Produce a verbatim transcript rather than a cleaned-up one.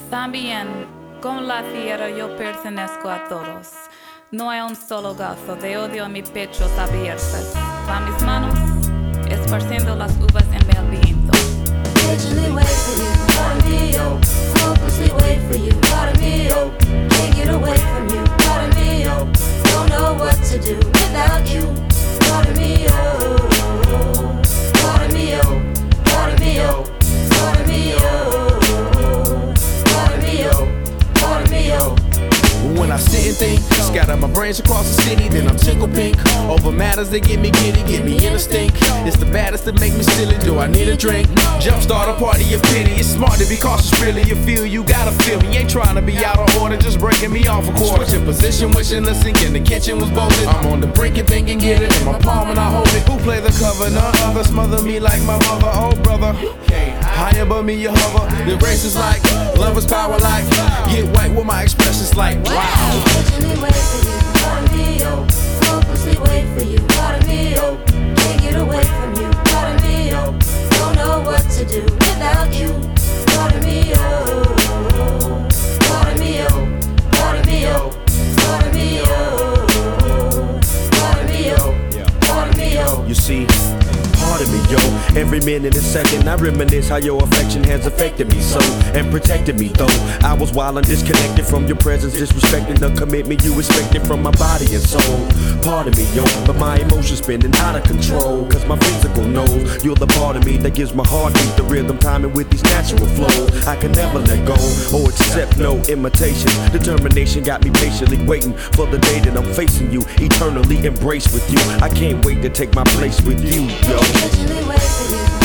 También, con la tierra yo pertenezco a todos. No hay un solo gasto de odio en mis pechos abiertos. Va mis manos esparciendo las uvas en el viento. Patiently wait for you, part of me, oh. Hopelessly wait for you, part of me, oh. Can't get away from you, part of me, oh. Don't know what to do without you, part of me, oh. Part of me, oh. Part of me, oh. Part of me, oh. Part of me, oh. Part of me, oh. When I sit and think, scatter my brains across the city, then I'm tickle pink over matters that get me giddy, get me in a stink. It's the baddest that make me silly. Do I need a drink? Jumpstart a party of pity. It's smart to be cautious, really. You feel you gotta feel me. Ain't trying to be out of order, just breaking me off a quarter. Switching position, wishing the sink in the kitchen was bolted. I'm on the brink and thinking, get it in my palm and I hold it. Who play the cover? None other. Smother me like my mother. Oh brother, high above me you hover. The race is like lovers power like. Get white with my expressions like wow. Patiently wait for you, part of me, oh. Hopelessly wait for you, part of me, oh. Can't get away from you, part of me, oh. Don't know what to do without you, part of me, oh. Part of me, oh. Part of me, oh. Part of me, oh. Part of me, oh. Part of me, oh. You see, part of me, yo. Every minute and second I reminisce how your affection has affected me so, and protected me though I was wild and disconnected from your presence, disrespecting the commitment you expected from my body and soul. Part of me, yo, but my emotions spinning out of control, cause my physical knows you're the part of me that gives my heartbeat the rhythm, timing with these natural flows. I can never let go or accept no imitation. Determination got me patiently waiting for the day that I'm facing you, eternally embraced with you. I can't wait to take my place with you, yo. Patiently wait for you.